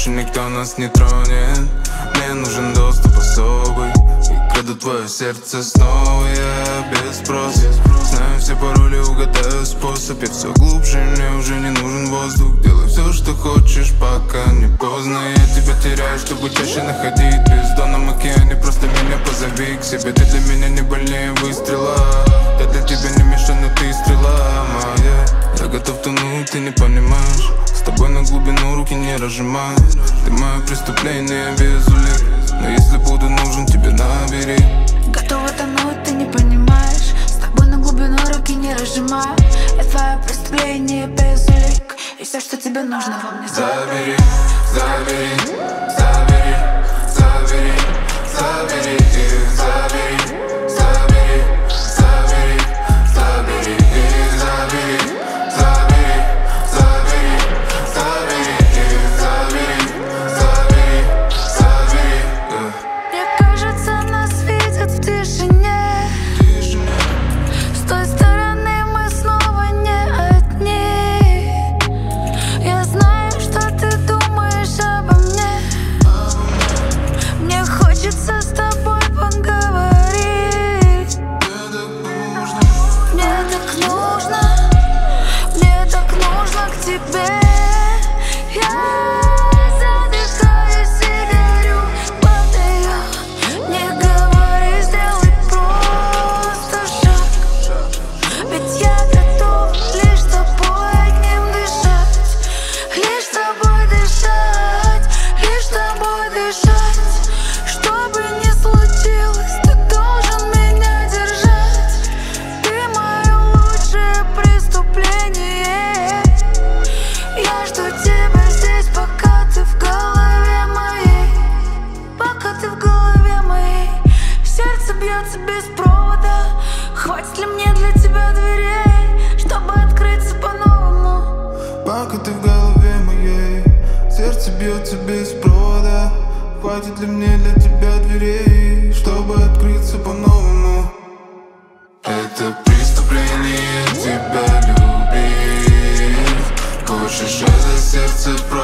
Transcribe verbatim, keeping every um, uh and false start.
больше никто нас не тронет. Мне нужен доступ особый, и краду твое сердце снова я без спроса. Знаю все пароли, угадаю способ. Я все глубже, мне уже не нужен воздух. Делай все, что хочешь, пока не поздно. Я тебя теряю, чтобы чаще находить. В бездонном океане просто меня позови к себе. Ты для меня не больнее выстрела. Я для тебя не мешаю, но ты стрела моя. Я готов тонуть, ты не понимаешь. С тобой на глубину руки не разжимаю. Ты мое преступление без улик, но если буду нужен, тебе набери. Готова тонуть, ты не понимаешь. С тобой на глубину руки не разжимаю. Я твое преступление без улик, и все, что тебе нужно, во мне забери. Забери, забери, забери, забери, их забери, забери, забери, забери, их забери, забери, забери, забери, их забери, забери, забери. Мне кажется, нас видят в тишине. С той стороны мы снова не одни. Я знаю, что ты думаешь обо мне. Мне хочется с тобой поговорить. Мне так нужно, мне так нужно к тебе. Я задыхаюсь и горю, падаю. Не говори, сделай просто шаг. Ведь я готов лишь с тобой одним дышать. Лишь с тобой дышать, лишь с тобой дышать. Что бы ни случилось, ты должен меня держать. Ты мое лучшее преступление. Я жду тебя здесь, пока ты в голове моей. Пока ты в голове моей. Сердце бьется без провода. Хватит ли мне для тебя дверей, чтобы открыться по-новому? Пока ты в голове моей, сердце бьется без провода. Хватит ли мне для тебя дверей, чтобы открыться по-новому? Это преступление тебя любить. Хочешь это сердце просто